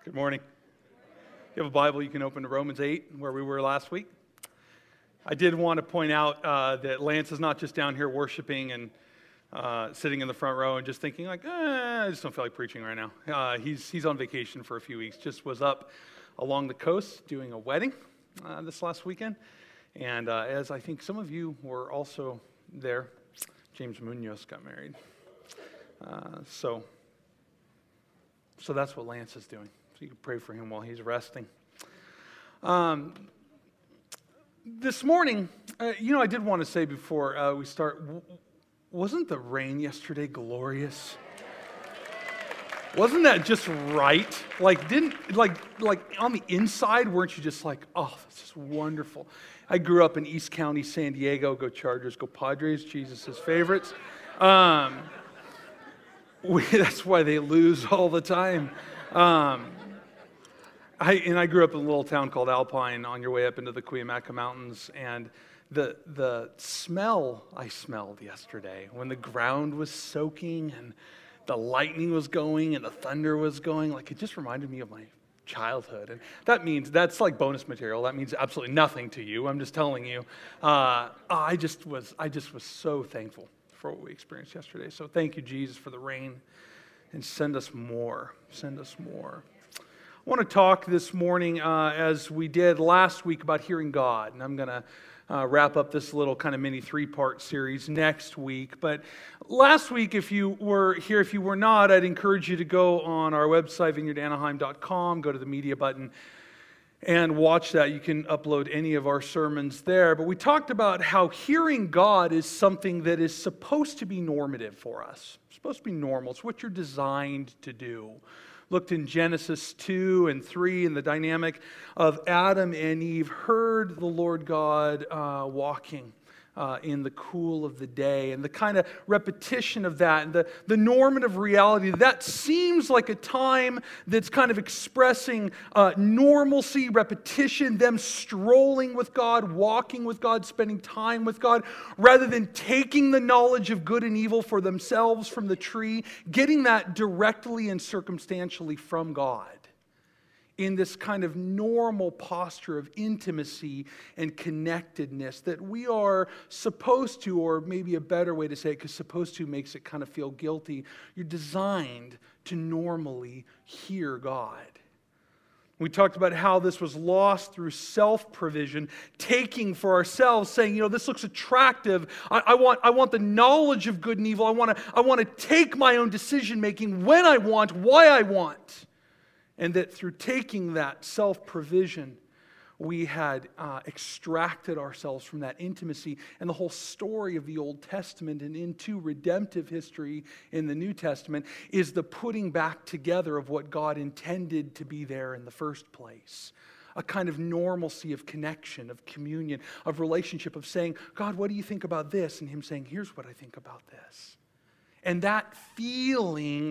Good morning. If you have a Bible, you can open to Romans 8, where we were last week. I did want to point out that Lance is not just down here worshiping and sitting in the front row and just thinking like, I just don't feel like preaching right now. He's on vacation for a few weeks. Just was up along the coast doing a wedding this last weekend. And as I think some of you were also there, James Munoz got married. So that's what Lance is doing. So you can pray for him while he's resting. This morning, I did want to say before we start, wasn't the rain yesterday glorious? Wasn't that just right? Like on the inside, weren't you just like, oh, that's just wonderful? I grew up in East County, San Diego. Go Chargers, go Padres, Jesus' favorites. That's why they lose all the time. I grew up in a little town called Alpine on your way up into the Cuyamaca Mountains, and the smell I smelled yesterday when the ground was soaking and the lightning was going and the thunder was going, like it just reminded me of my childhood. And that's like bonus material. That means absolutely nothing to you. I'm just telling you. I just was so thankful for what we experienced yesterday. So thank you, Jesus, for the rain, and send us more. Send us more. I want to talk this morning, as we did last week, about hearing God. And I'm going to wrap up this little kind of mini three-part series next week. But last week, if you were here, if you were not, I'd encourage you to go on our website, vineyardanaheim.com, go to the media button, and watch that. You can upload any of our sermons there. But we talked about how hearing God is something that is supposed to be normative for us. It's supposed to be normal. It's what you're designed to do. Looked in Genesis 2 and 3 and the dynamic of Adam and Eve heard the Lord God walking in the cool of the day, and the kind of repetition of that, and the normative reality that seems like a time that's kind of expressing normalcy, repetition, them strolling with God, walking with God, spending time with God, rather than taking the knowledge of good and evil for themselves from the tree, getting that directly and circumstantially from God, in this kind of normal posture of intimacy and connectedness that we are supposed to, or maybe a better way to say it, because supposed to makes it kind of feel guilty. You're designed to normally hear God. We talked about how this was lost through self-provision, taking for ourselves, saying, this looks attractive. I want the knowledge of good and evil. I want to take my own decision-making when I want, why I want. And that through taking that self-provision, we had extracted ourselves from that intimacy. And the whole story of the Old Testament and into redemptive history in the New Testament is the putting back together of what God intended to be there in the first place. A kind of normalcy of connection, of communion, of relationship, of saying, God, what do you think about this? And Him saying, here's what I think about this. And that feeling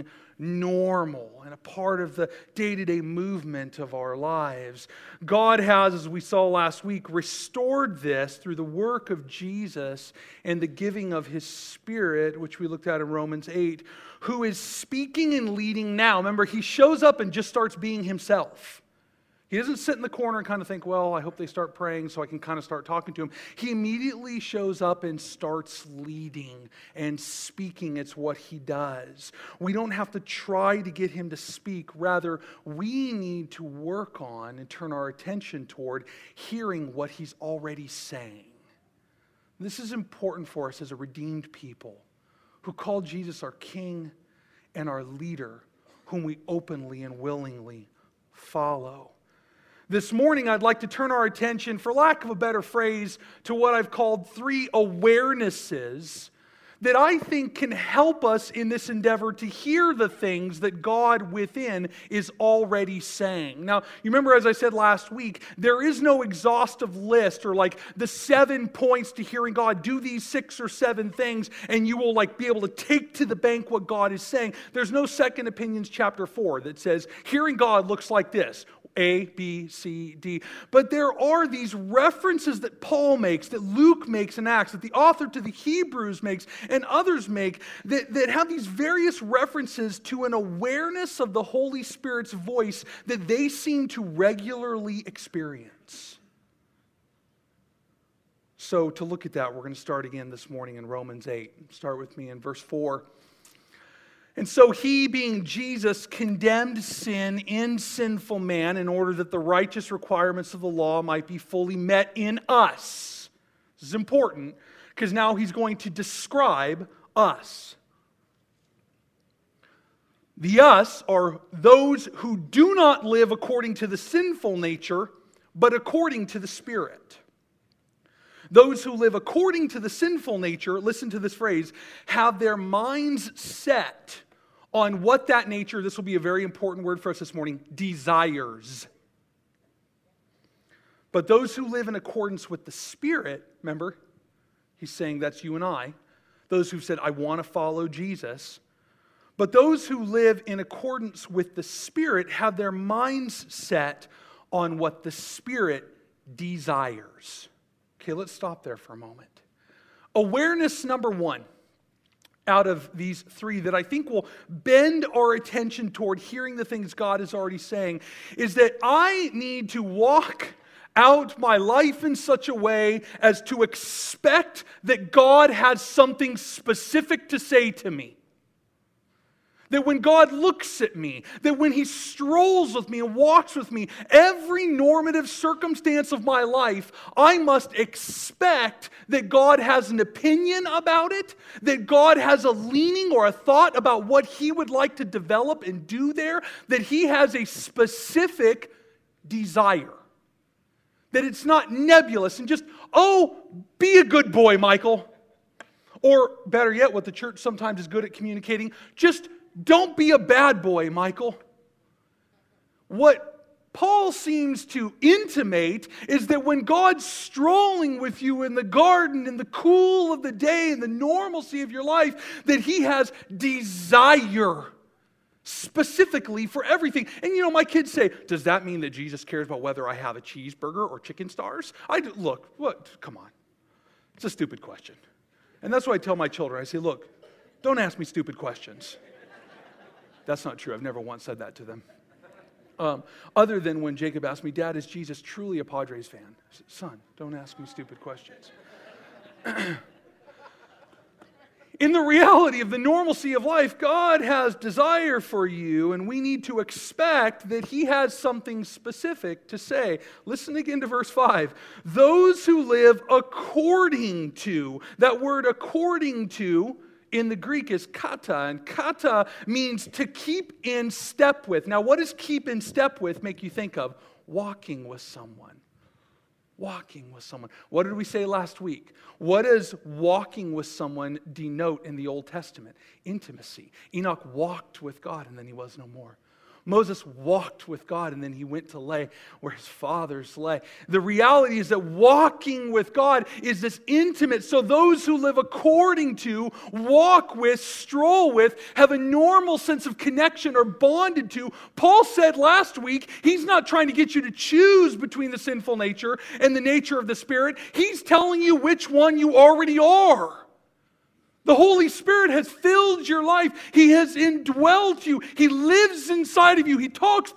normal and a part of the day-to-day movement of our lives. God has, as we saw last week, restored this through the work of Jesus and the giving of His Spirit, which we looked at in Romans 8, who is speaking and leading now. Remember, He shows up and just starts being Himself. He doesn't sit in the corner and kind of think, well, I hope they start praying so I can kind of start talking to him. He immediately shows up and starts leading and speaking. It's what He does. We don't have to try to get Him to speak. Rather, we need to work on and turn our attention toward hearing what He's already saying. This is important for us as a redeemed people who call Jesus our King and our leader, whom we openly and willingly follow. This morning, I'd like to turn our attention, for lack of a better phrase, to what I've called 3 awarenesses that I think can help us in this endeavor to hear the things that God within is already saying. Now, you remember, as I said last week, there is no exhaustive list or like the 7 points to hearing God. Do these 6 or 7 things and you will be able to take to the bank what God is saying. There's no Second Opinions chapter 4 that says hearing God looks like this. A, B, C, D. But there are these references that Paul makes, that Luke makes in Acts, that the author to the Hebrews makes, and others make, that have these various references to an awareness of the Holy Spirit's voice that they seem to regularly experience. So to look at that, we're going to start again this morning in Romans 8. Start with me in verse 4. And so he, being Jesus, condemned sin in sinful man in order that the righteous requirements of the law might be fully met in us. This is important because now he's going to describe us. The us are those who do not live according to the sinful nature, but according to the Spirit. Those who live according to the sinful nature, listen to this phrase, have their minds set on what that nature, this will be a very important word for us this morning, desires. But those who live in accordance with the Spirit, remember, he's saying that's you and I, those who've said, I want to follow Jesus. But those who live in accordance with the Spirit have their minds set on what the Spirit desires. Okay, let's stop there for a moment. Awareness number one out of these three that I think will bend our attention toward hearing the things God is already saying is that I need to walk out my life in such a way as to expect that God has something specific to say to me. That when God looks at me, that when He strolls with me and walks with me, every normative circumstance of my life, I must expect that God has an opinion about it, that God has a leaning or a thought about what He would like to develop and do there, that He has a specific desire. That it's not nebulous and just, oh, be a good boy, Michael. Or better yet, what the church sometimes is good at communicating, just don't be a bad boy, Michael. What Paul seems to intimate is that when God's strolling with you in the garden, in the cool of the day, in the normalcy of your life, that He has desire specifically for everything. And you know, my kids say, does that mean that Jesus cares about whether I have a cheeseburger or chicken stars? Look, come on. It's a stupid question. And that's what I tell my children. I say, look, don't ask me stupid questions. That's not true. I've never once said that to them. Other than when Jacob asked me, Dad, is Jesus truly a Padres fan? I said, son, don't ask me stupid questions. In the reality of the normalcy of life, God has desire for you, and we need to expect that He has something specific to say. Listen again to verse 5. Those who live according to, that word according to, in the Greek is kata, and kata means to keep in step with. Now, what does keep in step with make you think of? Walking with someone. Walking with someone. What did we say last week? What does walking with someone denote in the Old Testament? Intimacy. Enoch walked with God and then he was no more. Moses walked with God and then he went to lay where his fathers lay. The reality is that walking with God is this intimate. So those who live according to, walk with, stroll with, have a normal sense of connection or bonded to. Paul said last week, he's not trying to get you to choose between the sinful nature and the nature of the Spirit. He's telling you which one you already are. The Holy Spirit has filled your life. He has indwelt you. He lives inside of you. He talks.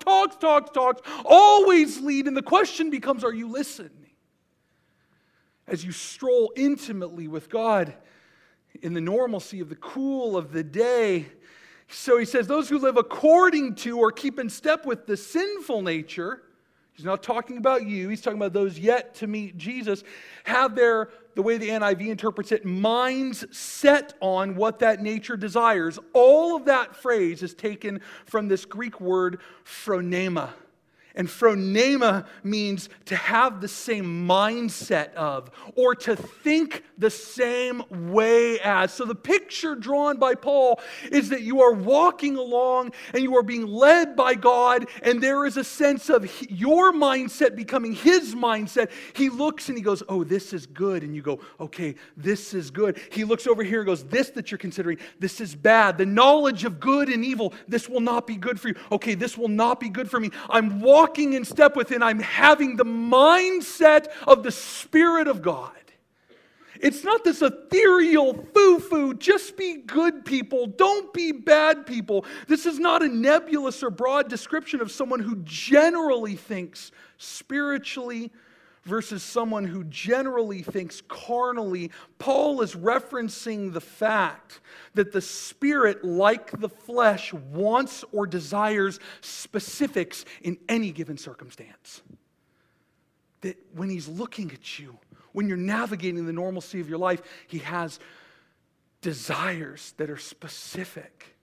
Always lead. And the question becomes, are you listening? As you stroll intimately with God in the normalcy of the cool of the day. So he says, those who live according to or keep in step with the sinful nature, he's not talking about you, he's talking about those yet to meet Jesus, have their, the way the NIV interprets it, minds set on what that nature desires. All of that phrase is taken from this Greek word phronema. And phronema means to have the same mindset of, or to think the same way as. So the picture drawn by Paul is that you are walking along and you are being led by God, and there is a sense of your mindset becoming His mindset. He looks and he goes, oh, this is good. And you go, okay, this is good. He looks over here and goes, this that you're considering, this is bad. The knowledge of good and evil, this will not be good for you. Okay, this will not be good for me. I'm walking walking in step with, and I'm having the mindset of the Spirit of God. It's not this ethereal foo-foo, just be good people, don't be bad people. This is not a nebulous or broad description of someone who generally thinks spiritually versus someone who generally thinks carnally. Paul is referencing the fact that the Spirit, like the flesh, wants or desires specifics in any given circumstance. That when he's looking at you, when you're navigating the normalcy of your life, he has desires that are specific.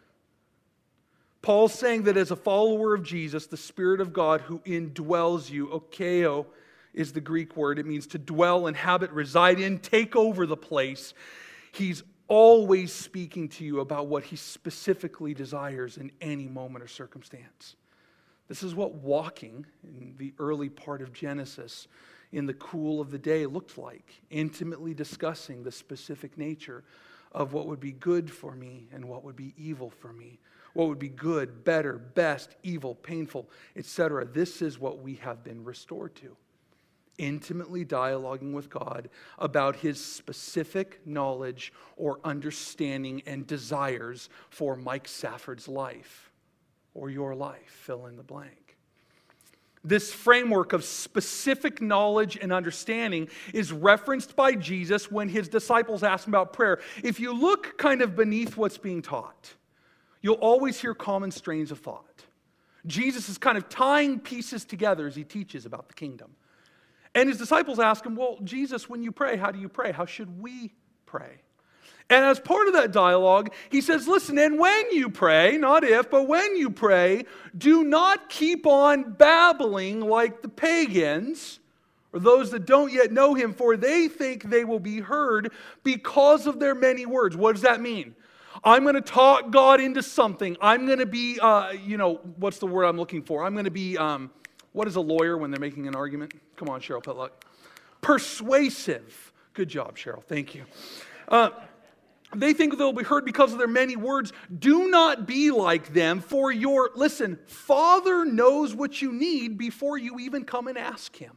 Paul's saying that as a follower of Jesus, the Spirit of God who indwells you, okeo is the Greek word. It means to dwell, inhabit, reside in, take over the place. He's always speaking to you about what he specifically desires in any moment or circumstance. This is what walking in the early part of Genesis in the cool of the day looked like, intimately discussing the specific nature of what would be good for me and what would be evil for me, what would be good, better, best, evil, painful, etc. This is what we have been restored to. Intimately dialoguing with God about his specific knowledge or understanding and desires for Mike Safford's life or your life, fill in the blank. This framework of specific knowledge and understanding is referenced by Jesus when his disciples ask him about prayer. If you look kind of beneath what's being taught, you'll always hear common strains of thought. Jesus is kind of tying pieces together as he teaches about the kingdom. And his disciples ask him, well, Jesus, when you pray, how do you pray? How should we pray? And as part of that dialogue, he says, listen, and when you pray, not if, but when you pray, do not keep on babbling like the pagans or those that don't yet know him, for they think they will be heard because of their many words. What does that mean? I'm going to talk God into something. I'm going to be, what's the word I'm looking for? I'm going to be, what is a lawyer when they're making an argument? Come on, Cheryl Petluck. Persuasive. Good job, Cheryl. Thank you. They think they'll be heard because of their many words. Do not be like them, for your, listen, Father knows what you need before you even come and ask him.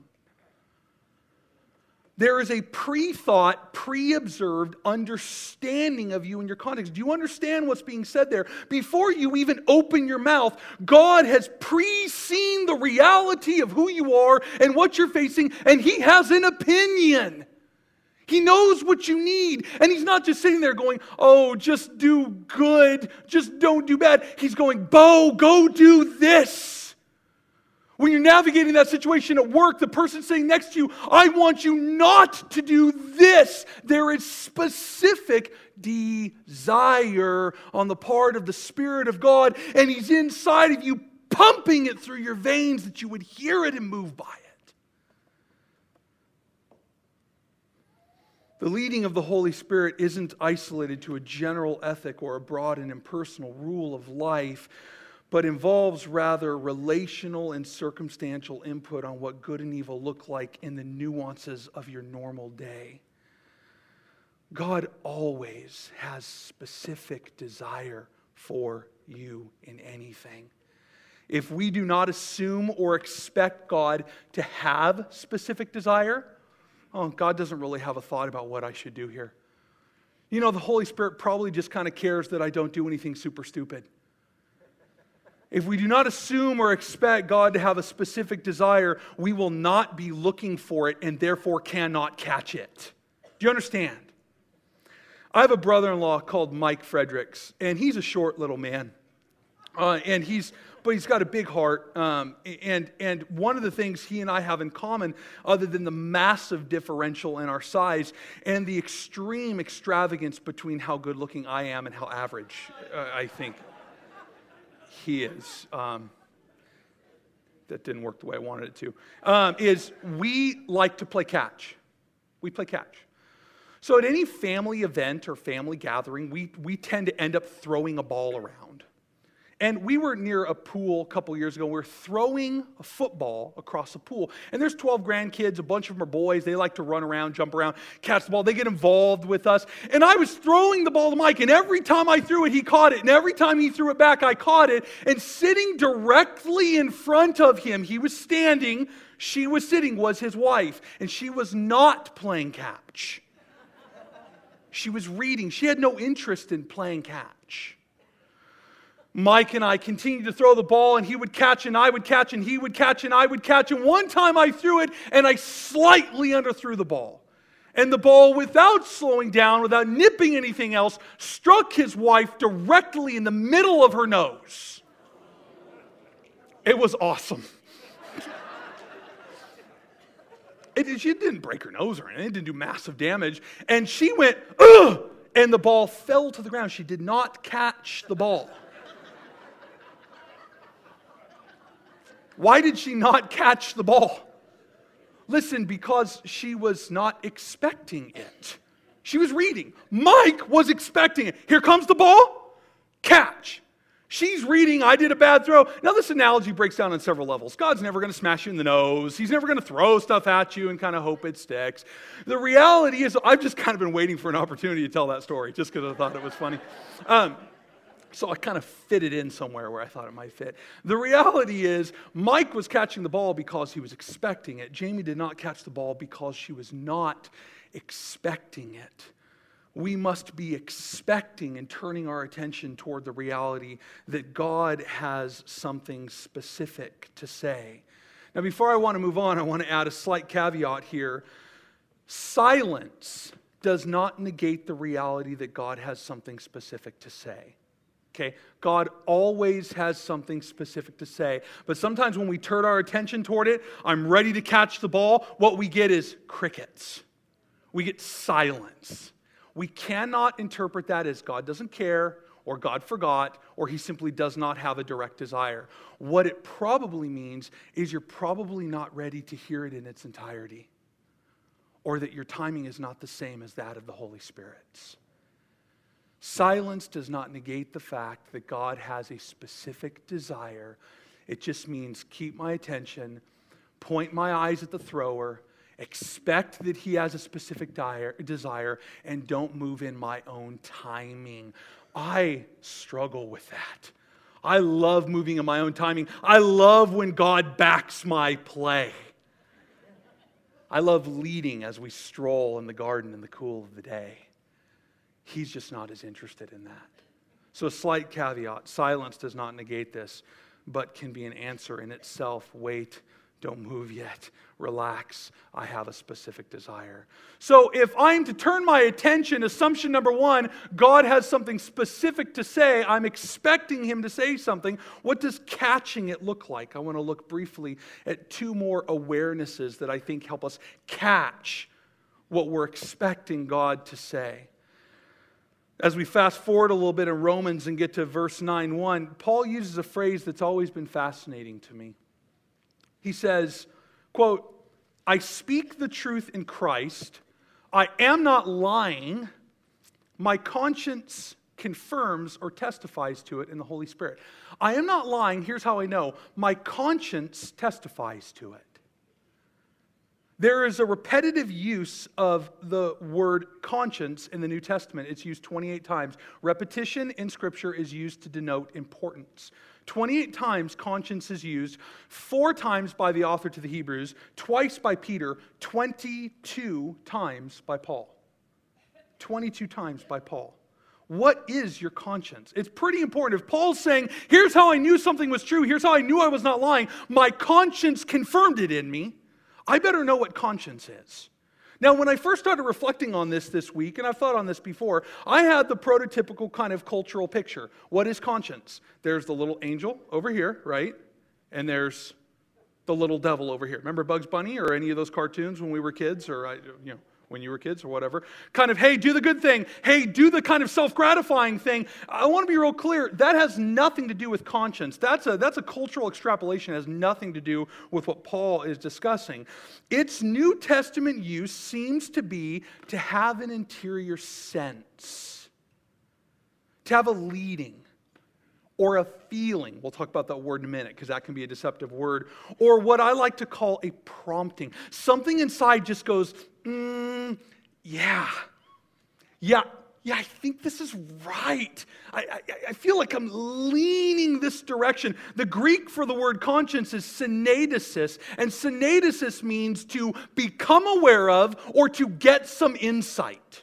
There is a pre-thought, pre-observed understanding of you and your context. Do you understand what's being said there? Before you even open your mouth, God has pre-seen the reality of who you are and what you're facing, and he has an opinion. He knows what you need. And he's not just sitting there going, oh, just do good, just don't do bad. He's going, Bo, go do this. When you're navigating that situation at work, the person sitting next to you, I want you not to do this. There is specific desire on the part of the Spirit of God, and he's inside of you, pumping it through your veins that you would hear it and move by it. The leading of the Holy Spirit isn't isolated to a general ethic or a broad and impersonal rule of life, but involves rather relational and circumstantial input on what good and evil look like in the nuances of your normal day. God always has specific desire for you in anything. If we do not assume or expect God to have specific desire, oh, God doesn't really have a thought about what I should do here. You know, the Holy Spirit probably just kind of cares that I don't do anything super stupid. If we do not assume or expect God to have a specific desire, we will not be looking for it and therefore cannot catch it. Do you understand? I have a brother-in-law called Mike Fredericks, and he's a short little man. But he's got a big heart. And one of the things he and I have in common, other than the massive differential in our size and the extreme extravagance between how good-looking I am and how average I think he is. That didn't work the way I wanted it to. Is we like to play catch. We play catch. So at any family event or family gathering, we tend to end up throwing a ball around. And we were near a pool a couple years ago. We were throwing a football across a pool. And there's 12 grandkids. A bunch of them are boys. They like to run around, jump around, catch the ball. They get involved with us. And I was throwing the ball to Mike. And every time I threw it, he caught it. And every time he threw it back, I caught it. And sitting directly in front of him, he was standing, she was sitting, was his wife. And she was not playing catch. She was reading. She had no interest in playing catch. Mike and I continued to throw the ball, and he would catch, and I would catch, and he would catch, and I would catch. And one time I threw it, and I slightly underthrew the ball. And the ball, without slowing down, without nipping anything else, struck his wife directly in the middle of her nose. It was awesome. She didn't break her nose or anything. It didn't do massive damage. And she went, ugh! And the ball fell to the ground. She did not catch the ball. Why did she not catch the ball? Listen, because she was not expecting it. She was reading. Mike was expecting it. Here comes the ball. Catch. She's reading, I did a bad throw. Now this analogy breaks down on several levels. God's never going to smash you in the nose. He's never going to throw stuff at you and kind of hope it sticks. The reality is, I've just kind of been waiting for an opportunity to tell that story just because I thought it was funny. So I kind of fit it in somewhere where I thought it might fit. The reality is, Mike was catching the ball because he was expecting it. Jamie did not catch the ball because she was not expecting it. We must be expecting and turning our attention toward the reality that God has something specific to say. Now, before I want to move on, I want to add a slight caveat here. Silence does not negate the reality that God has something specific to say. Okay, God always has something specific to say. But sometimes when we turn our attention toward it, I'm ready to catch the ball, what we get is crickets. We get silence. We cannot interpret that as God doesn't care, or God forgot, or He simply does not have a direct desire. What it probably means is you're probably not ready to hear it in its entirety, or that your timing is not the same as that of the Holy Spirit's. Silence does not negate the fact that God has a specific desire. It just means keep my attention, point my eyes at the thrower, expect that He has a specific desire, and don't move in my own timing. I struggle with that. I love moving in my own timing. I love when God backs my play. I love leading as we stroll in the garden in the cool of the day. He's just not as interested in that. So a slight caveat, silence does not negate this, but can be an answer in itself. Wait, don't move yet. Relax. I have a specific desire. So if I'm to turn my attention, assumption number one, God has something specific to say. I'm expecting Him to say something. What does catching it look like? I want to look briefly at two more awarenesses that I think help us catch what we're expecting God to say. As we fast forward a little bit in Romans and get to verse 9:1, Paul uses a phrase that's always been fascinating to me. He says, quote, I speak the truth in Christ. I am not lying. My conscience confirms or testifies to it in the Holy Spirit. I am not lying. Here's how I know. My conscience testifies to it. There is a repetitive use of the word conscience in the New Testament. It's used 28 times. Repetition in Scripture is used to denote importance. 28 times conscience is used, 4 times by the author to the Hebrews, twice by Peter, 22 times by Paul. 22 times by Paul. What is your conscience? It's pretty important. If Paul's saying, here's how I knew something was true, here's how I knew I was not lying, my conscience confirmed it in me, I better know what conscience is. Now, when I first started reflecting on this week, and I've thought on this before, I had the prototypical kind of cultural picture. What is conscience? There's the little angel over here, right? And there's the little devil over here. Remember Bugs Bunny or any of those cartoons when we were kids, or when you were kids or whatever? Kind of, hey, do the good thing. Hey, do the kind of self-gratifying thing. I want to be real clear. That has nothing to do with conscience. That's a cultural extrapolation. It has nothing to do with what Paul is discussing. Its New Testament use seems to be to have an interior sense, to have a leading, or a feeling. We'll talk about that word in a minute because that can be a deceptive word. Or what I like to call a prompting. Something inside just goes, yeah, I think this is right. I feel like I'm leaning this direction. The Greek for the word conscience is synedesis, and synedesis means to become aware of or to get some insight.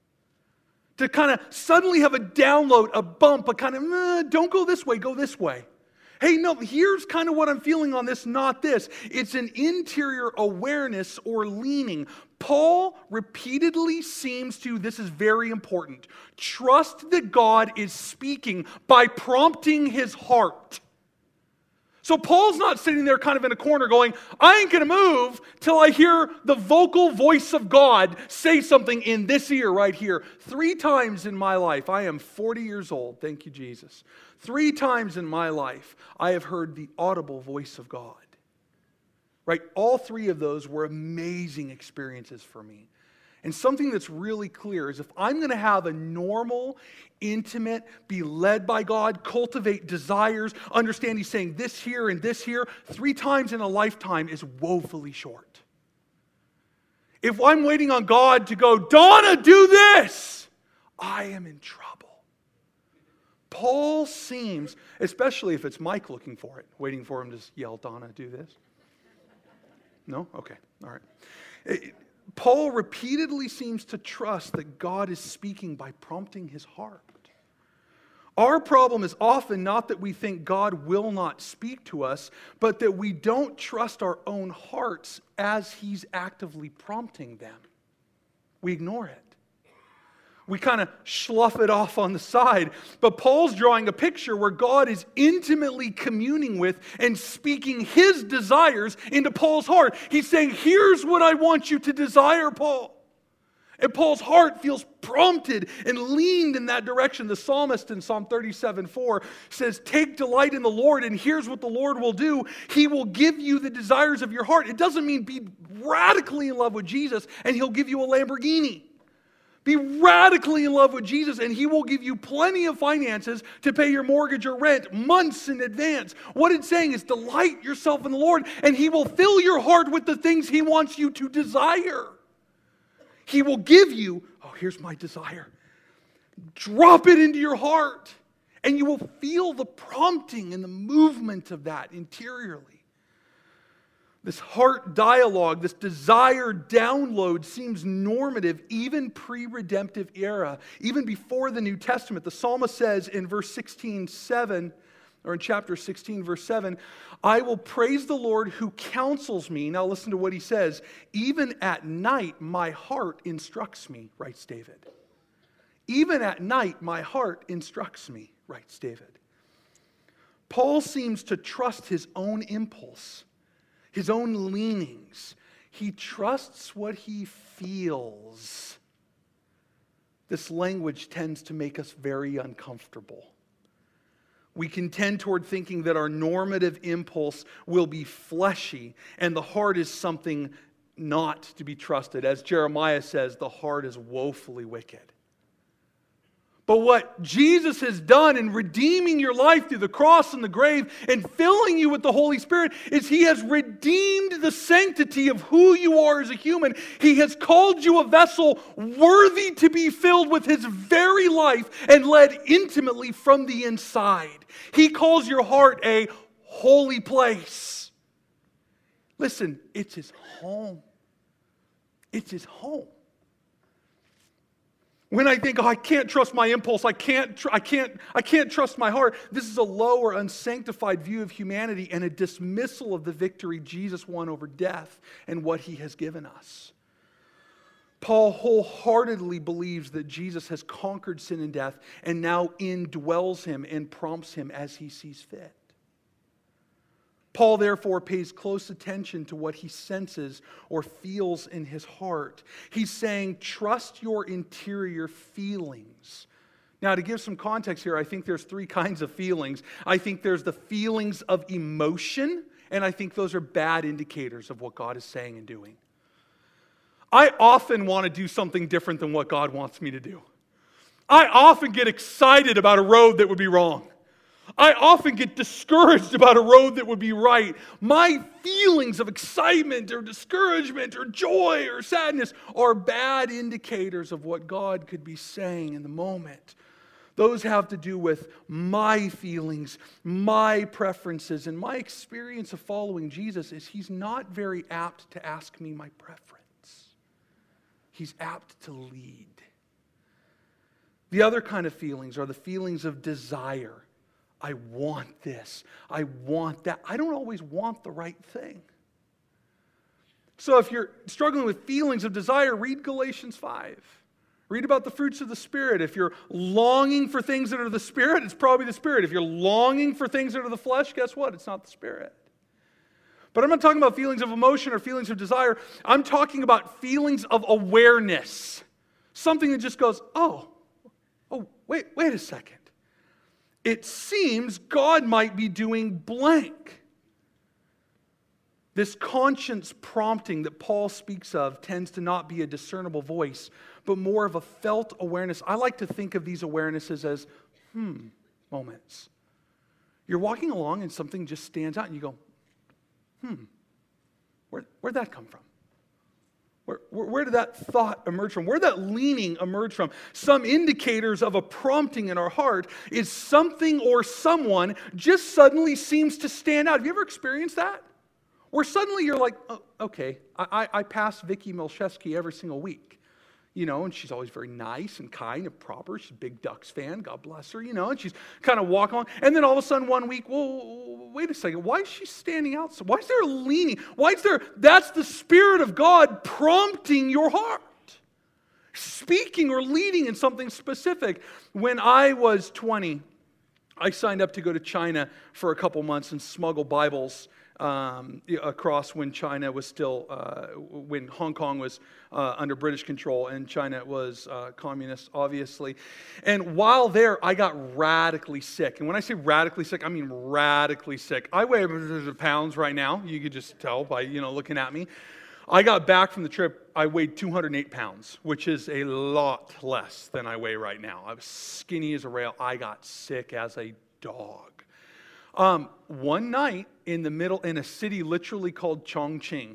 To kind of suddenly have a download, a bump, a kind of, don't go this way, go this way. Hey, no, here's kind of what I'm feeling on this, not this. It's an interior awareness or leaning. Paul repeatedly seems to, this is very important, trust that God is speaking by prompting his heart. So Paul's not sitting there kind of in a corner going, I ain't going to move till I hear the vocal voice of God say something in this ear right here. 3 times in my life, I am 40 years old, thank you, Jesus. 3 times in my life, I have heard the audible voice of God. Right? All 3 of those were amazing experiences for me. And something that's really clear is if I'm going to have a normal, intimate, be led by God, cultivate desires, understand he's saying this here and this here, 3 times in a lifetime is woefully short. If I'm waiting on God to go, Donna, do this, I am in trouble. Paul seems, especially if it's Mike looking for it, waiting for him to yell, Donna, do this. No? Okay. All right. Paul repeatedly seems to trust that God is speaking by prompting his heart. Our problem is often not that we think God will not speak to us, but that we don't trust our own hearts as he's actively prompting them. We ignore it. We kind of slough it off on the side. But Paul's drawing a picture where God is intimately communing with and speaking his desires into Paul's heart. He's saying, here's what I want you to desire, Paul. And Paul's heart feels prompted and leaned in that direction. The psalmist in Psalm 37:4 says, take delight in the Lord, and here's what the Lord will do. He will give you the desires of your heart. It doesn't mean be radically in love with Jesus and he'll give you a Lamborghini. Be radically in love with Jesus and he will give you plenty of finances to pay your mortgage or rent months in advance. What it's saying is delight yourself in the Lord and he will fill your heart with the things he wants you to desire. He will give you, oh, here's my desire. Drop it into your heart and you will feel the prompting and the movement of that interiorly. This heart dialogue, this desire download seems normative even pre-redemptive era, even before the New Testament. The psalmist says in verse 16:7, or in chapter 16, verse 7, I will praise the Lord who counsels me. Now listen to what he says. Even at night, my heart instructs me, writes David. Even at night, my heart instructs me, writes David. Paul seems to trust his own impulse, his own leanings. He trusts what he feels. This language tends to make us very uncomfortable. We can tend toward thinking that our normative impulse will be fleshy and the heart is something not to be trusted. As Jeremiah says, the heart is woefully wicked. But what Jesus has done in redeeming your life through the cross and the grave and filling you with the Holy Spirit is He has redeemed the sanctity of who you are as a human. He has called you a vessel worthy to be filled with His very life and led intimately from the inside. He calls your heart a holy place. Listen, it's His home. It's His home. When I think, oh, I can't trust my impulse, I can't trust my heart, this is a low or unsanctified view of humanity and a dismissal of the victory Jesus won over death and what He has given us. Paul wholeheartedly believes that Jesus has conquered sin and death and now indwells him and prompts him as he sees fit. Paul therefore pays close attention to what he senses or feels in his heart. He's saying, trust your interior feelings. Now, to give some context here, I think there's three kinds of feelings. I think there's the feelings of emotion, and I think those are bad indicators of what God is saying and doing. I often want to do something different than what God wants me to do. I often get excited about a road that would be wrong. I often get discouraged about a road that would be right. My feelings of excitement or discouragement or joy or sadness are bad indicators of what God could be saying in the moment. Those have to do with my feelings, my preferences, and my experience of following Jesus is he's not very apt to ask me my preference. He's apt to lead. The other kind of feelings are the feelings of desire. I want this. I want that. I don't always want the right thing. So if you're struggling with feelings of desire, read Galatians 5. Read about the fruits of the Spirit. If you're longing for things that are the Spirit, it's probably the Spirit. If you're longing for things that are the flesh, guess what? It's not the Spirit. But I'm not talking about feelings of emotion or feelings of desire. I'm talking about feelings of awareness. Something that just goes, wait a second. It seems God might be doing blank. This conscience prompting that Paul speaks of tends to not be a discernible voice, but more of a felt awareness. I like to think of these awarenesses as moments. You're walking along and something just stands out and you go, where'd that come from? Where did that thought emerge from? Where did that leaning emerge from? Some indicators of a prompting in our heart is something or someone just suddenly seems to stand out. Have you ever experienced that? Where suddenly you're like, oh, okay, I pass Vicki Milszewski every single week, and she's always very nice and kind and proper. She's a big Ducks fan, God bless her, and she's kind of walking along. And then all of a sudden one week, whoa, wait a second, why is she standing out? Why is there a leaning? That's the Spirit of God prompting your heart, speaking or leading in something specific. When I was 20, I signed up to go to China for a couple months and smuggle Bibles across when China was still, when Hong Kong was under British control and China was communist, obviously. And while there, I got radically sick. And when I say radically sick, I mean radically sick. I weigh pounds right now. You could just tell by, looking at me. I got back from the trip, I weighed 208 pounds, which is a lot less than I weigh right now. I was skinny as a rail. I got sick as a dog. One night in a city literally called Chongqing,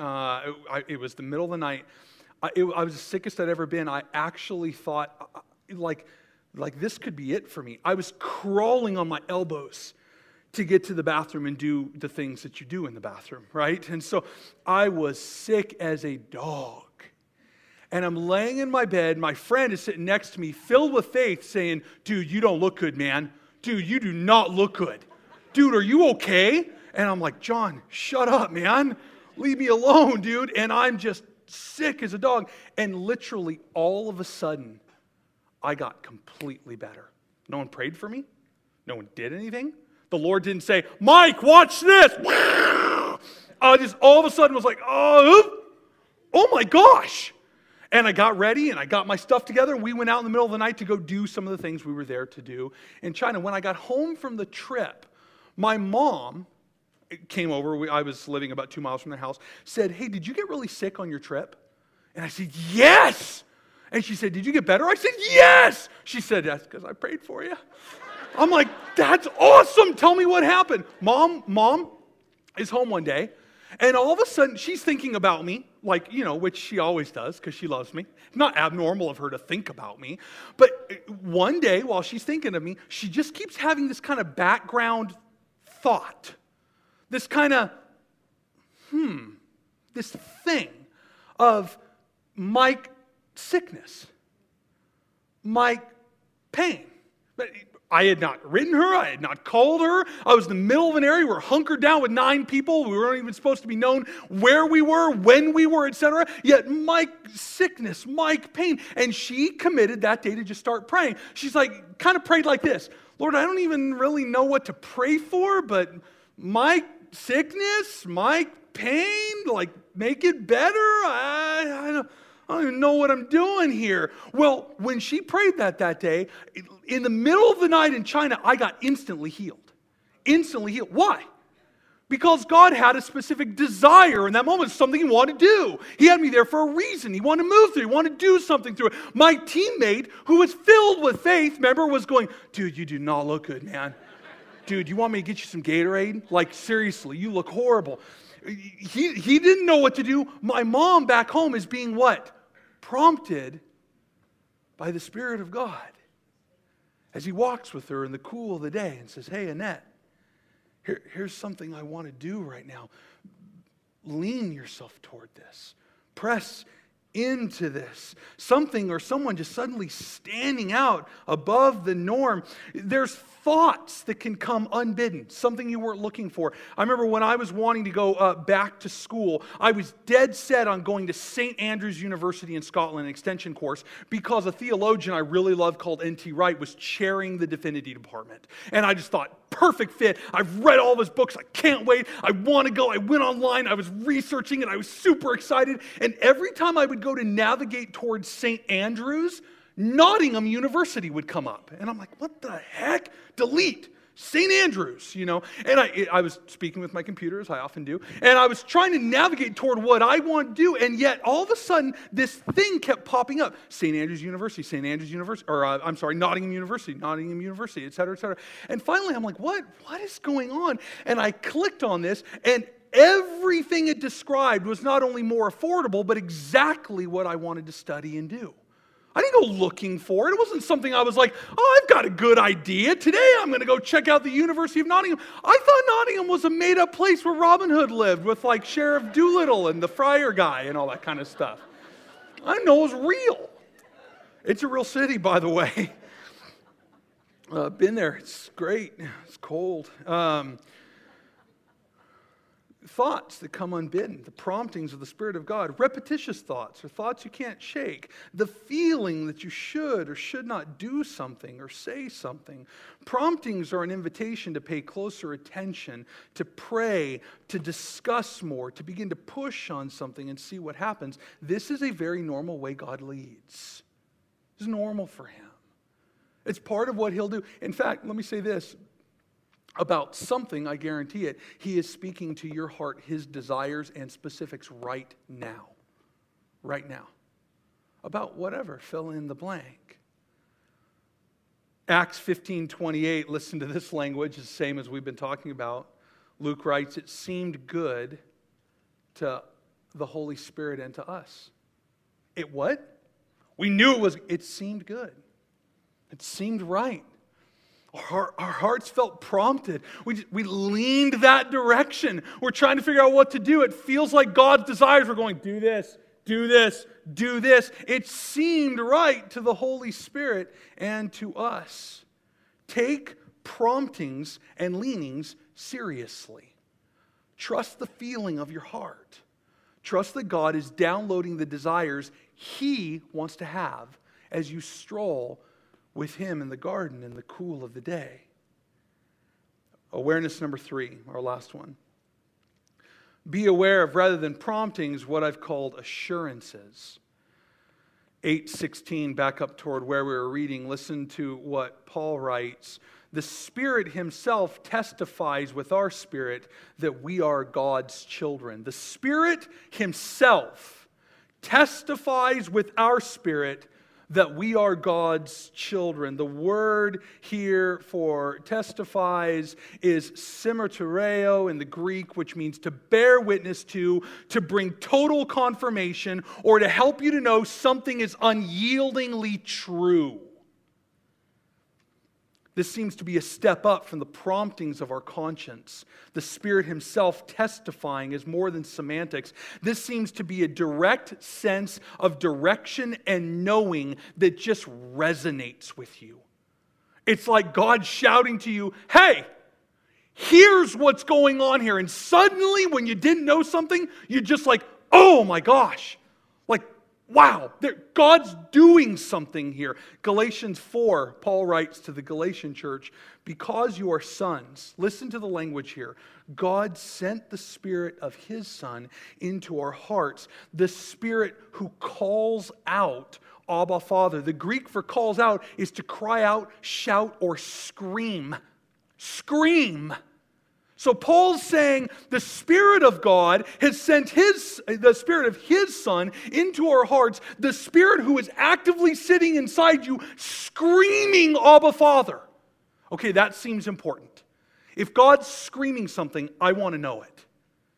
it was the middle of the night. I was the sickest I'd ever been. I actually thought, like this could be it for me. I was crawling on my elbows to get to the bathroom and do the things that you do in the bathroom, right? And so I was sick as a dog. And I'm laying in my bed. My friend is sitting next to me, filled with faith, saying, dude, you don't look good, man. Dude, you do not look good. Dude, are you okay? And I'm like, John, shut up, man. Leave me alone, dude. And I'm just sick as a dog. And literally, all of a sudden, I got completely better. No one prayed for me. No one did anything. The Lord didn't say, Mike, watch this. I just all of a sudden was like, oh my gosh. And I got ready and I got my stuff together. And we went out in the middle of the night to go do some of the things we were there to do in China. When I got home from the trip, my mom came over. I was living about 2 miles from their house. Said, hey, did you get really sick on your trip? And I said, yes. And she said, did you get better? I said, yes. She said, that's because I prayed for you. I'm like, that's awesome. Tell me what happened. Mom is home one day. And all of a sudden, she's thinking about me, like, which she always does because she loves me. It's not abnormal of her to think about me. But one day, while she's thinking of me, she just keeps having this kind of background thought. This kind of, this thing of Mike sickness, Mike pain. But I had not written her. I had not called her. I was in the middle of an area. We were hunkered down with 9 people. We weren't even supposed to be known where we were, when we were, etc. Yet Mike sickness, Mike pain. And she committed that day to just start praying. She's like, kind of prayed like this. Lord, I don't even really know what to pray for, but Mike sickness, Mike pain, like make it better. I don't even know what I'm doing here. Well, when she prayed that day, in the middle of the night in China, I got instantly healed. Instantly healed. Why? Because God had a specific desire in that moment, something He wanted to do. He had me there for a reason. He wanted to move through. He wanted to do something through it. My teammate, who was filled with faith, remember, was going, dude, you do not look good, man. dude, you want me to get you some Gatorade? Like, seriously, you look horrible. He didn't know what to do. My mom back home is being what? Prompted by the Spirit of God as he walks with her in the cool of the day and says, hey, Annette, here's something I want to do right now. Lean yourself toward this. Press into this. Something or someone just suddenly standing out above the norm. There's thoughts that can come unbidden, something you weren't looking for. I remember when I was wanting to go back to school, I was dead set on going to St. Andrews University in Scotland, an extension course, because a theologian I really loved called N.T. Wright was chairing the divinity department. And I just thought, perfect fit. I've read all of his books. I can't wait. I want to go. I went online. I was researching and I was super excited. And every time I would go to navigate towards St. Andrews, Nottingham University would come up. And I'm like, what the heck? Delete. St. Andrews, you know. And I was speaking with my computer, as I often do, and I was trying to navigate toward what I want to do, and yet all of a sudden, this thing kept popping up. St. Andrews University, St. Andrews University, or Nottingham University, et cetera, et cetera. And finally, I'm like, what is going on? And I clicked on this, and everything it described was not only more affordable, but exactly what I wanted to study and do. I didn't go looking for it. It wasn't something I was like, oh, I've got a good idea. Today I'm going to go check out the University of Nottingham. I thought Nottingham was a made-up place where Robin Hood lived with like Sheriff Doolittle and the Friar guy and all that kind of stuff. I didn't know it was real. It's a real city, by the way. Been there. It's great. It's cold. Thoughts that come unbidden, the promptings of the Spirit of God, repetitious thoughts or thoughts you can't shake, the feeling that you should or should not do something or say something. Promptings are an invitation to pay closer attention, to pray, to discuss more, to begin to push on something and see what happens. This is a very normal way God leads. It's normal for Him. It's part of what He'll do. In fact, let me say this. About something, I guarantee it, He is speaking to your heart, His desires and specifics right now. Right now. About whatever, fill in the blank. Acts 15:28, listen to this language, it's the same as we've been talking about. Luke writes, it seemed good to the Holy Spirit and to us. It what? We knew it seemed good. It seemed right. Our hearts felt prompted. We leaned that direction. We're trying to figure out what to do. It feels like God's desires were going, do this, do this, do this. It seemed right to the Holy Spirit and to us. Take promptings and leanings seriously. Trust the feeling of your heart. Trust that God is downloading the desires He wants to have as you stroll with Him in the garden in the cool of the day. Awareness number 3, our last one. Be aware of, rather than promptings, what I've called assurances. 8:16, back up toward where we were reading, listen to what Paul writes. The Spirit Himself testifies with our spirit that we are God's children. The Spirit Himself testifies with our spirit that we are God's children. The word here for testifies is simartereo in the Greek, which means to bear witness to bring total confirmation, or to help you to know something is unyieldingly true. This seems to be a step up from the promptings of our conscience. The Spirit Himself testifying is more than semantics. This seems to be a direct sense of direction and knowing that just resonates with you. It's like God shouting to you, hey, here's what's going on here. And suddenly, when you didn't know something, you're just like, oh my gosh. Like, wow, God's doing something here. Galatians 4, Paul writes to the Galatian church, because you are sons, listen to the language here. God sent the Spirit of His Son into our hearts, the Spirit who calls out, Abba, Father. The Greek for calls out is to cry out, shout, or scream. Scream. So Paul's saying the Spirit of God has sent the Spirit of His Son into our hearts, the Spirit who is actively sitting inside you, screaming, Abba, Father. Okay, that seems important. If God's screaming something, I want to know it.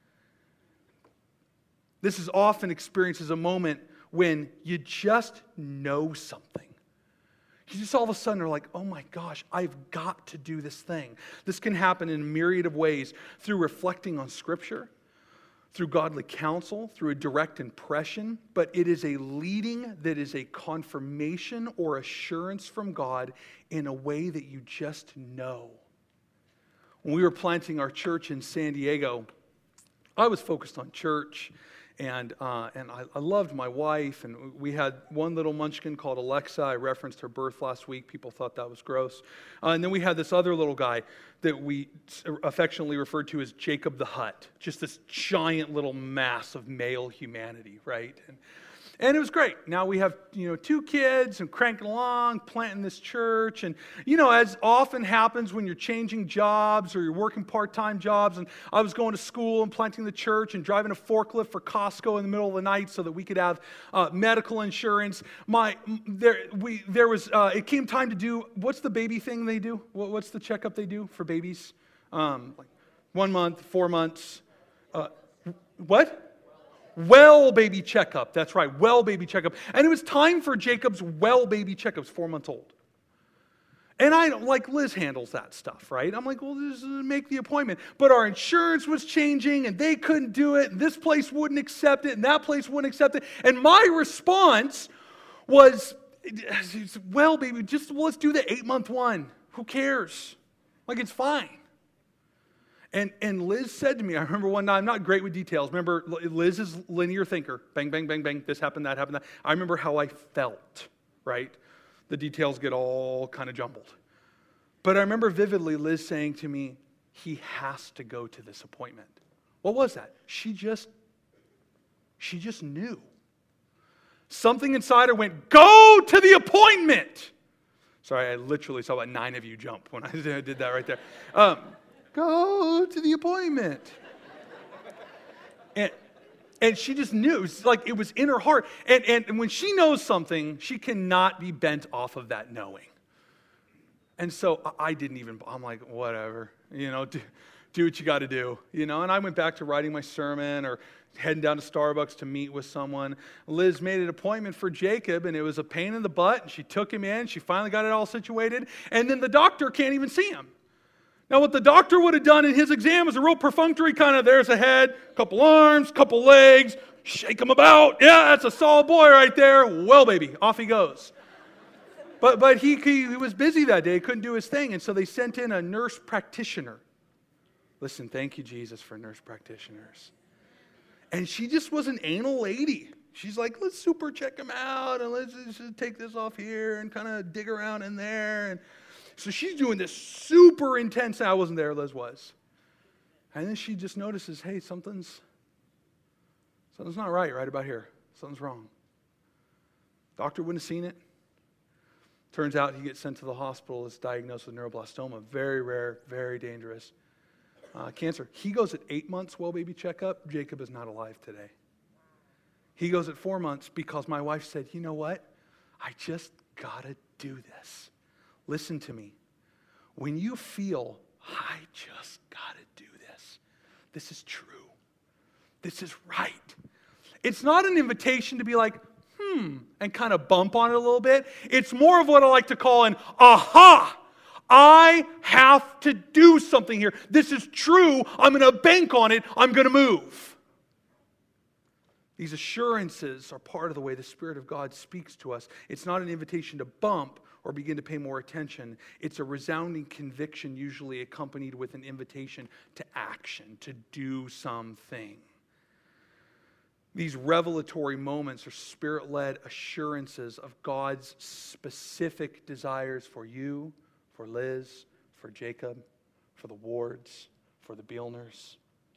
This is often experienced as a moment when you just know something. You just all of a sudden are like, oh my gosh, I've got to do this thing. This can happen in a myriad of ways, through reflecting on Scripture, through godly counsel, through a direct impression, but it is a leading that is a confirmation or assurance from God in a way that you just know. When we were planting our church in San Diego, I was focused on church, and I loved my wife, and we had one little munchkin called Alexa. I referenced her birth last week. People thought that was gross. And then we had this other little guy that we affectionately referred to as Jacob the Hutt, just this giant little mass of male humanity, right? And it was great. Now we have, 2 kids and cranking along, planting this church. And, as often happens when you're changing jobs or you're working part-time jobs, and I was going to school and planting the church and driving a forklift for Costco in the middle of the night so that we could have medical insurance. It came time to do, what's the baby thing they do? What's the checkup they do for babies? Like 1 month, 4 months. What? Well baby checkup. That's right, well baby checkup. And it was time for Jacob's well baby checkups, 4 months old. And I don't, like, Liz handles that stuff, right? I'm like, well, just make the appointment. But our insurance was changing, and they couldn't do it, and this place wouldn't accept it, and that place wouldn't accept it. And my response was, well, baby, let's do the 8-month one. Who cares? Like, it's fine. And Liz said to me, I remember one night, I'm not great with details. Remember, Liz is linear thinker. Bang, bang, bang, bang. This happened, that happened, that. I remember how I felt, right? The details get all kind of jumbled. But I remember vividly Liz saying to me, he has to go to this appointment. What was that? She just knew. Something inside her went, go to the appointment. Sorry, I literally saw about 9 of you jump when I did that right there. Go to the appointment. And she just knew. It's like it was in her heart. And when she knows something, she cannot be bent off of that knowing. And so I'm like, whatever, do what you got to do, And I went back to writing my sermon or heading down to Starbucks to meet with someone. Liz made an appointment for Jacob, and it was a pain in the butt. And she took him in. She finally got it all situated. And then the doctor can't even see him. Now, what the doctor would have done in his exam is a real perfunctory kind of, there's a head, couple arms, couple legs, shake him about. Yeah, that's a solid boy right there. Well, baby, off he goes. But he was busy that day. He couldn't do his thing. And so they sent in a nurse practitioner. Listen, thank you, Jesus, for nurse practitioners. And she just was an anal lady. She's like, let's super check him out, and let's just take this off here and kind of dig around in there. And so she's doing this super intense. I wasn't there, Liz was. And then she just notices, hey, something's not right about here. Something's wrong. Doctor wouldn't have seen it. Turns out he gets sent to the hospital. Is diagnosed with neuroblastoma. Very rare, very dangerous. Cancer. He goes at 8 months, well baby checkup. Jacob is not alive today. He goes at 4 months because my wife said, you know what? I just got to do this. Listen to me. When you feel, I just got to do this, this is true. This is right. It's not an invitation to be like, and kind of bump on it a little bit. It's more of what I like to call an aha. I have to do something here. This is true. I'm going to bank on it. I'm going to move. These assurances are part of the way the Spirit of God speaks to us. It's not an invitation to bump or begin to pay more attention. It's a resounding conviction, usually accompanied with an invitation to action, to do something. These revelatory moments are Spirit-led assurances of God's specific desires for you, for Liz, for Jacob, for the Wards, for the Bielners.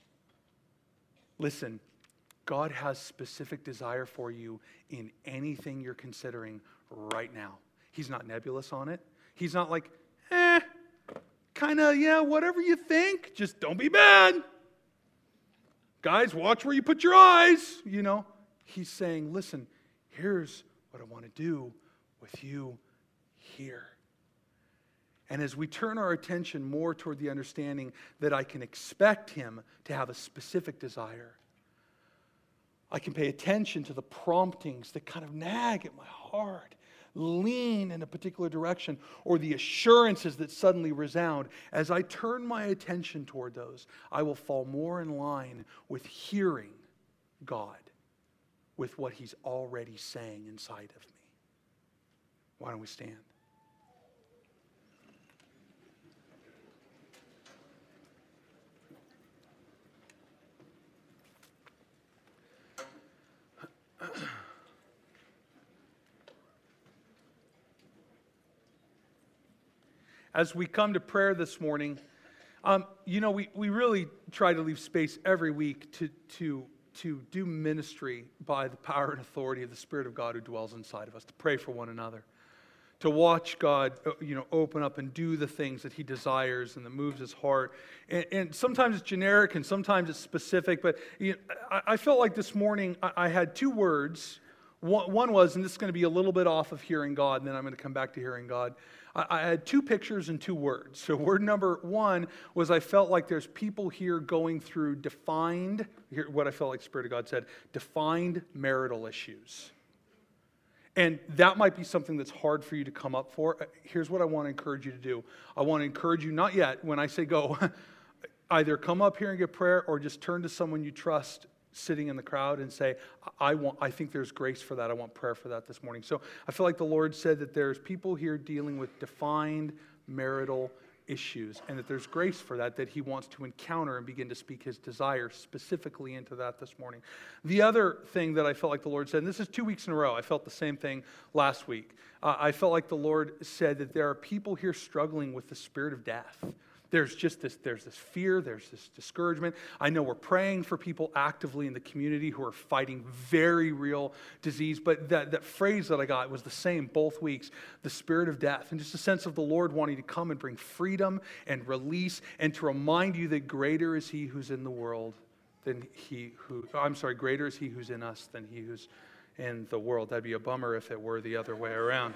Listen, God has specific desire for you in anything you're considering right now. He's not nebulous on it. He's not like, kind of, yeah, whatever you think, just don't be bad. Guys, watch where you put your eyes, He's saying, listen, here's what I want to do with you here. And as we turn our attention more toward the understanding that I can expect him to have a specific desire, I can pay attention to the promptings that kind of nag at my heart, lean in a particular direction, or the assurances that suddenly resound. As I turn my attention toward those, I will fall more in line with hearing God, with what he's already saying inside of me. Why don't we stand? As we come to prayer this morning, we really try to leave space every week to do ministry by the power and authority of the Spirit of God who dwells inside of us, to pray for one another, to watch God, open up and do the things that he desires and that moves his heart. And sometimes it's generic and sometimes it's specific, but I felt like this morning I had two words. One was, and this is going to be a little bit off of hearing God, and then I'm going to come back to hearing God. I had two pictures and two words. So word number one was I felt like there's people here going through what I felt like the Spirit of God said, defined marital issues. And that might be something that's hard for you to come up for. Here's what I want to encourage you to do. I want to encourage you, not yet, when I say go, either come up here and get prayer or just turn to someone you trust sitting in the crowd and say, I think there's grace for that. I want prayer for that this morning. So I feel like the Lord said that there's people here dealing with defined marital issues and that there's grace for that he wants to encounter and begin to speak his desire specifically into that this morning. The other thing that I felt like the Lord said, and this is 2 weeks in a row, I felt the same thing last week. I felt like the Lord said that there are people here struggling with the spirit of death. There's this fear, there's this discouragement. I know we're praying for people actively in the community who are fighting very real disease, but that phrase that I got was the same both weeks, the spirit of death, and just a sense of the Lord wanting to come and bring freedom and release and to remind you that greater is he who's in the world greater is he who's in us than he who's in the world. That'd be a bummer if it were the other way around.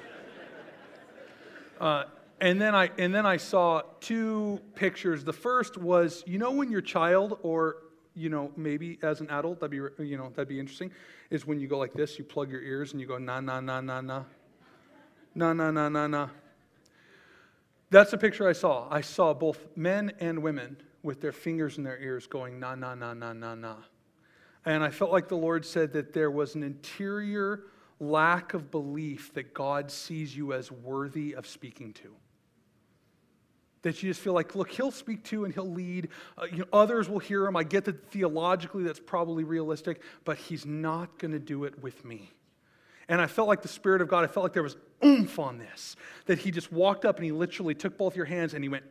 And then I saw two pictures. The first was, when your child, or maybe as an adult, that'd be interesting, is when you go like this, you plug your ears and you go na na na na na, na na na na na. That's the picture I saw. I saw both men and women with their fingers in their ears going na na na na na na, and I felt like the Lord said that there was an interior lack of belief that God sees you as worthy of speaking to. That you just feel like, look, he'll speak to and he'll lead. Others will hear him. I get that theologically that's probably realistic, but he's not going to do it with me. And I felt like the Spirit of God, I felt like there was oomph on this. That he just walked up and he literally took both your hands and he went,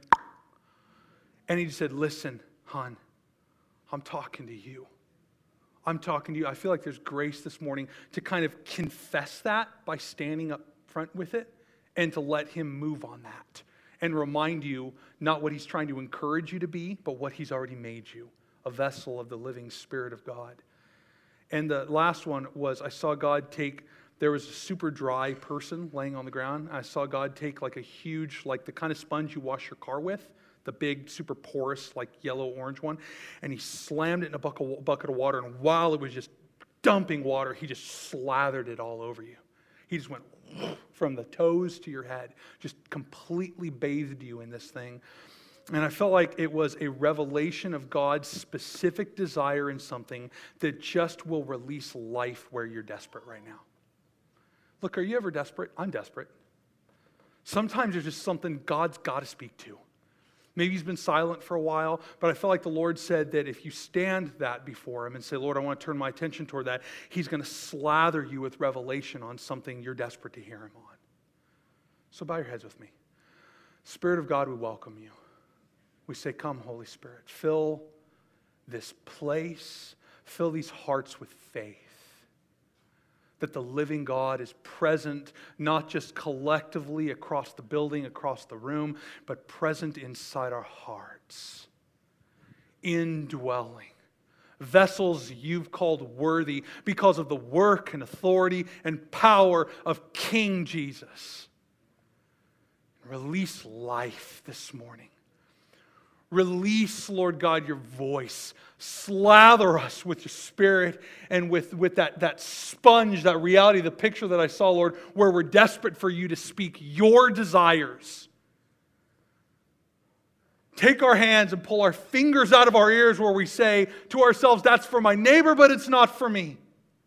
and he just said, listen, hon, I'm talking to you. I'm talking to you. I feel like there's grace this morning to kind of confess that by standing up front with it and to let him move on that and remind you not what he's trying to encourage you to be, but what he's already made you, a vessel of the living Spirit of God. And the last one was I saw God there was a super dry person laying on the ground. I saw God take like a huge, like the kind of sponge you wash your car with, the big, super porous, like yellow-orange one, and he slammed it in a bucket of water, and while it was just dumping water, he just slathered it all over you. He just went from the toes to your head, just completely bathed you in this thing. And I felt like it was a revelation of God's specific desire in something that just will release life where you're desperate right now. Look, are you ever desperate? I'm desperate. Sometimes there's just something God's got to speak to. Maybe he's been silent for a while, but I felt like the Lord said that if you stand that before him and say, Lord, I want to turn my attention toward that, he's going to slather you with revelation on something you're desperate to hear him on. So bow your heads with me. Spirit of God, we welcome you. We say, come, Holy Spirit, fill this place, fill these hearts with faith. That the living God is present, not just collectively across the building, across the room, but present inside our hearts, indwelling. Vessels you've called worthy because of the work and authority and power of King Jesus. Release life this morning. Release, Lord God, your voice. Slather us with your Spirit and with that sponge, that reality, the picture that I saw, Lord, where we're desperate for you to speak your desires. Take our hands and pull our fingers out of our ears where we say to ourselves, that's for my neighbor, but it's not for me.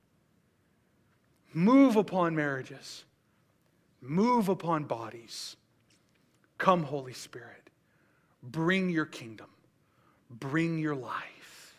Move upon marriages. Move upon bodies. Come, Holy Spirit. Bring your kingdom. Bring your life.